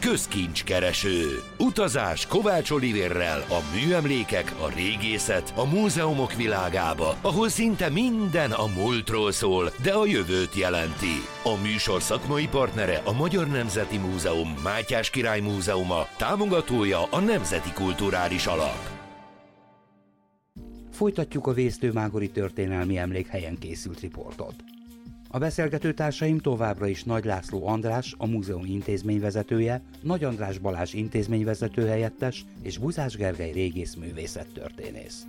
közkincskereső. Utazás Kovács Olivérrel a műemlékek, a régészet, a múzeumok világába, ahol szinte minden a múltról szól, de a jövőt jelenti. A műsor szakmai partnere a Magyar Nemzeti Múzeum, Mátyás Király Múzeuma, támogatója a Nemzeti Kulturális Alap. Folytatjuk a Vésztőmágori történelmi emlékhelyen készült riportot. A beszélgető társaim továbbra is Nagy László András, a múzeum intézményvezetője, Nagy András Balázs intézményvezető helyettes és Buzás Gergely régészművészettörténész.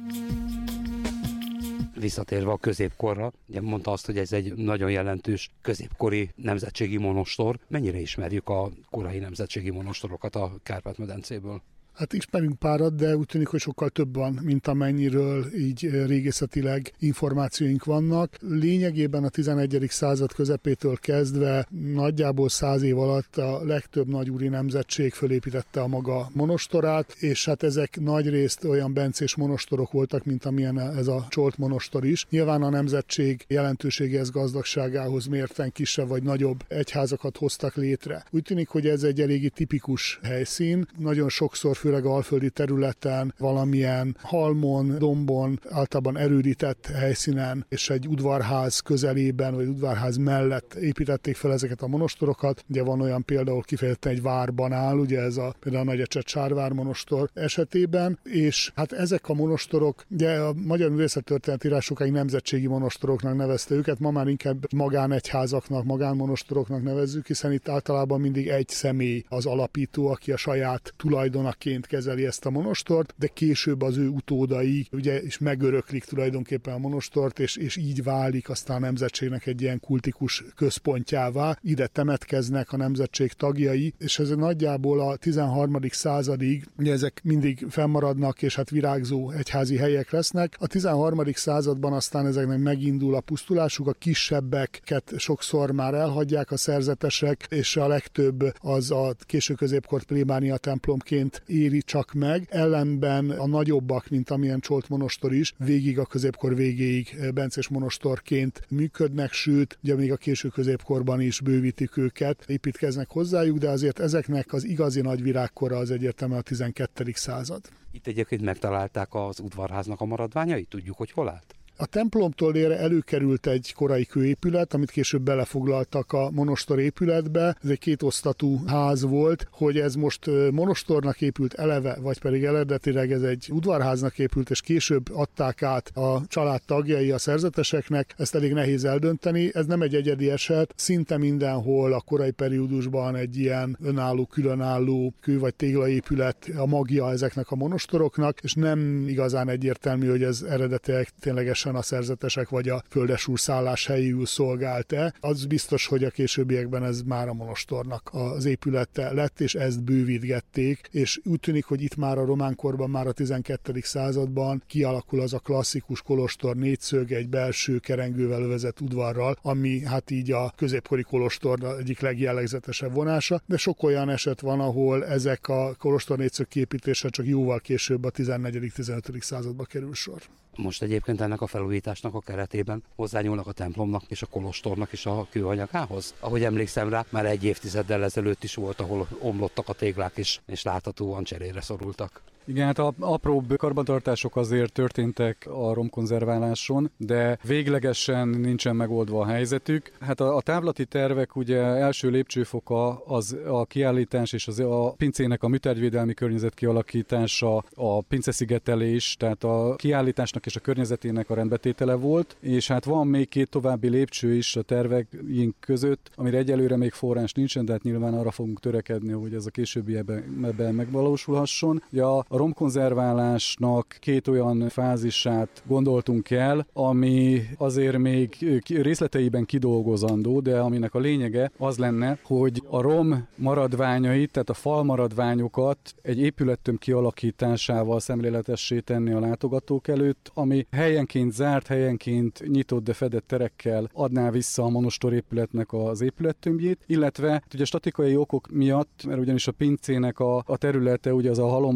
Visszatérve a középkorra, ugye mondta azt, hogy ez egy nagyon jelentős középkori nemzetségi monostor. Mennyire ismerjük a korai nemzetségi monostorokat a Kárpát-medencéből? Hát ismerünk párat, de úgy tűnik, hogy sokkal több van, mint amennyiről így régészetileg információink vannak. Lényegében a 11. század közepétől kezdve nagyjából 100 év alatt a legtöbb nagyúri nemzetség fölépítette a maga monostorát, és hát ezek nagyrészt olyan bencés monostorok voltak, mint amilyen ez a Csolt monostor is. Nyilván a nemzetség jelentőségéhez, gazdagságához mérten kisebb vagy nagyobb egyházakat hoztak létre. Úgy tűnik, hogy ez egy eléggé tipikus helyszín. Nagyon sokszor főleg alföldi területen, valamilyen halmon, dombon, általában erődített helyszínen, és egy udvarház közelében, vagy udvarház mellett építették fel ezeket a monostorokat. Ugye van olyan például kifejezetten egy várban áll, ugye ez például a Nagyecset Sárvár monostor esetében, és hát ezek a monostorok, ugye a magyar művészettörténet írás sokáig nemzetségi monostoroknak nevezte őket, ma már inkább magánegyházaknak, magánmonostoroknak nevezzük, hiszen itt általában mindig egy személy az alapító, aki a saját tulajdonaként kezeli ezt a monostort, de később az ő utódai ugye is megöröklik tulajdonképpen a monostort, és így válik aztán a nemzetségnek egy ilyen kultikus központjává. Ide temetkeznek a nemzetség tagjai, és ez nagyjából a 13. századig, ugye ezek mindig fennmaradnak, és hát virágzó egyházi helyek lesznek. A 13. században aztán ezeknek megindul a pusztulásuk, a kisebbeket sokszor már elhagyják a szerzetesek, és a legtöbb az a késő középkort plébánia templomként éri csak meg, ellenben a nagyobbak, mint amilyen Csolt monostor is, végig a középkor végéig bencés monostorként működnek, sőt, ugye még a késő középkorban is bővítik őket, építkeznek hozzájuk, de azért ezeknek az igazi nagy virágkora az egyértelműen a 12. század. Itt egyébként megtalálták az udvarháznak a maradványait? Tudjuk, hogy hol állt? A templomtól délre előkerült egy korai kőépület, amit később belefoglaltak a monostor épületbe. Ez egy kétosztatú ház volt, hogy ez most monostornak épült eleve, vagy pedig eredetileg ez egy udvarháznak épült, és később adták át a család tagjai a szerzeteseknek. Ezt elég nehéz eldönteni. Ez nem egy egyedi eset. Szinte mindenhol a korai periódusban egy ilyen önálló, különálló kő vagy téglaépület a magja ezeknek a monostoroknak, és nem igazán egyértelmű, hogy ez eredetileg ténylegesen a szerzetesek vagy a földesúr szálláshelyül szolgált-e. Az biztos, hogy a későbbiekben ez már a monostornak az épülete lett, és ezt bővítgették, és úgy tűnik, hogy itt már a románkorban, már a 12. században kialakul az a klasszikus kolostor négyszög, egy belső kerengővel övezett udvarral, ami hát így a középkori kolostor egyik legjellegzetesebb vonása, de sok olyan eset van, ahol ezek a kolostor négyszög képítése csak jóval később a 14.-15. századba kerül sor. Most egyébként ennek a felújításnak a keretében hozzányúlnak a templomnak és a kolostornak is a kőanyagához. Ahogy emlékszem rá, már egy évtizeddel ezelőtt is volt, ahol omlottak a téglák is, és láthatóan cserére szorultak. Igen, hát apróbb karbantartások azért történtek a romkonzerváláson, de véglegesen nincsen megoldva a helyzetük. Hát a távlati tervek ugye első lépcsőfoka az a kiállítás és a pincének a műtárgyvédelmi környezet kialakítása, a pinceszigetelés, tehát a kiállításnak és a környezetének a rendbetétele volt, és hát van még 2 további lépcső is a terveink között, amire egyelőre még forrás nincsen, de hát nyilván arra fogunk törekedni, hogy ez a későbbiekben megvalósulhasson. Ugye a romkonzerválásnak 2 olyan fázisát gondoltunk el, ami azért még részleteiben kidolgozandó, de aminek a lényege az lenne, hogy a rom maradványait, tehát a fal maradványokat egy épülettömb kialakításával szemléletessé tenni a látogatók előtt, ami helyenként zárt, helyenként nyitott, de fedett terekkel adná vissza a monostor épületnek az épülettömbjét, illetve ugye statikai okok miatt, mert ugyanis a pincének a területe ugye az a halomba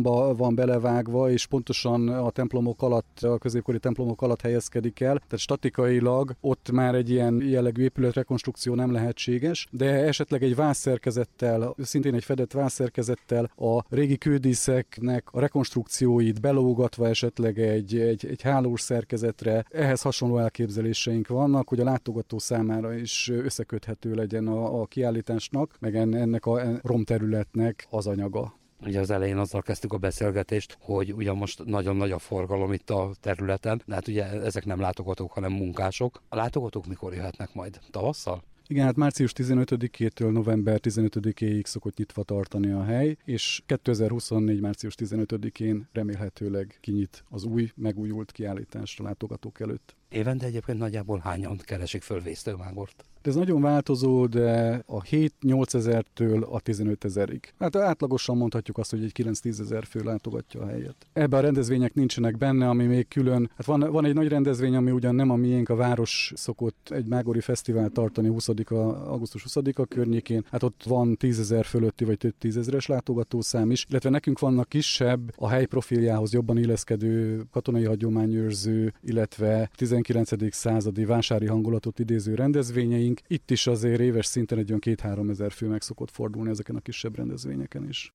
van belevágva, és pontosan a templomok alatt, a középkori templomok alatt helyezkedik el, tehát statikailag ott már egy ilyen jellegű épületrekonstrukció nem lehetséges, de esetleg egy vászszerkezettel, szintén egy fedett vászszerkezettel a régi kődíszeknek a rekonstrukcióit belógatva esetleg egy hálós szerkezetre, ehhez hasonló elképzeléseink vannak, hogy a látogató számára is összeköthető legyen a kiállításnak, meg ennek a romterületnek az anyaga. Ugye az elején azzal kezdtük a beszélgetést, hogy ugye most nagyon nagy a forgalom itt a területen, de hát ugye ezek nem látogatók, hanem munkások. A látogatók mikor jöhetnek majd? Tavasszal? Igen, hát március 15-től november 15-éig szokott nyitva tartani a hely, és 2024. március 15-én remélhetőleg kinyit az megújult kiállítás a látogatók előtt. Évente egyébként nagyjából hányan keresik föl Vésztőmágort? Ez nagyon változó, de a 7-8 ezertől a 15 ezerig. Hát átlagosan mondhatjuk azt, hogy egy 9-10 ezer fő látogatja a helyet. Ebben a rendezvények nincsenek benne, ami még külön. Hát van egy nagy rendezvény, ami ugyan nem a miénk, a város szokott egy mágori fesztivál tartani augusztus 20-a környékén. Hát ott van 10 ezer fölötti vagy több 10 ezeres látogatószám is, illetve nekünk vannak kisebb, a hely profiljához jobban illeszkedő katonai hagyományőrző, illetve 19. századi vásári hangulatot idéző rendezvényeink. Itt is azért éves szinten egy olyan 2-3 ezer fő meg szokott fordulni ezeken a kisebb rendezvényeken is.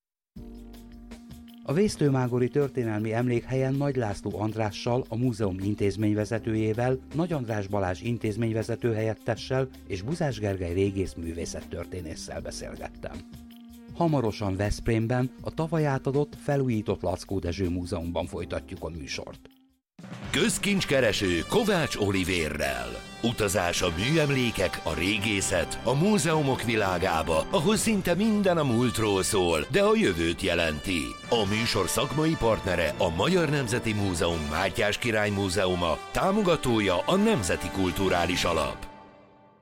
A Vésztőmágori történelmi emlékhelyen Nagy László Andrással, a múzeum intézményvezetőjével, Nagy András Balázs intézményvezető helyettessel és Buzás Gergely régész művészettörténésszel beszélgettem. Hamarosan Veszprémben, a tavaly átadott, felújított Lackó Dezső Múzeumban folytatjuk a műsort. Közkincskereső Kovács Olivérrel. Utazás a műemlékek, a régészet, a múzeumok világába, ahol szinte minden a múltról szól, de a jövőt jelenti. A műsor szakmai partnere a Magyar Nemzeti Múzeum Mátyás Király Múzeuma, támogatója a Nemzeti Kulturális Alap.